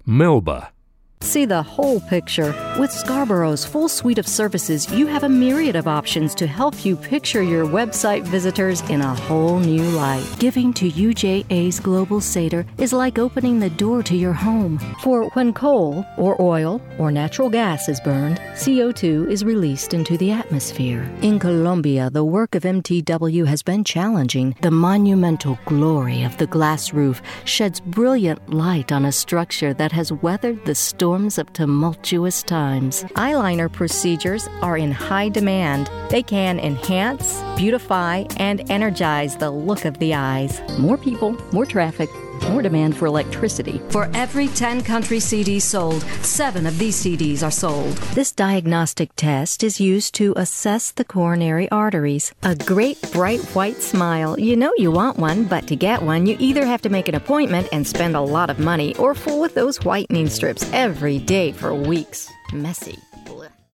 Melba. See the whole picture. With Scarborough's full suite of services, you have a myriad of options to help you picture your website visitors in a whole new light. Giving to UJA's Global Seder is like opening the door to your home. For when coal or oil or natural gas is burned, CO2 is released into the atmosphere. In Colombia, the work of MTW has been challenging. The monumental glory of the glass roof sheds brilliant light on a structure that has weathered the storms of tumultuous times. Eyeliner procedures are in high demand. They can enhance, beautify, and energize the look of the eyes. More people, more traffic, more demand for electricity. For every 10 country CDs sold, 7 of these CDs are sold. This diagnostic test is used to assess the coronary arteries. A great, bright, white smile. You know you want one, but to get one, you either have to make an appointment and spend a lot of money or fool with those whitening strips every day for weeks. Messy.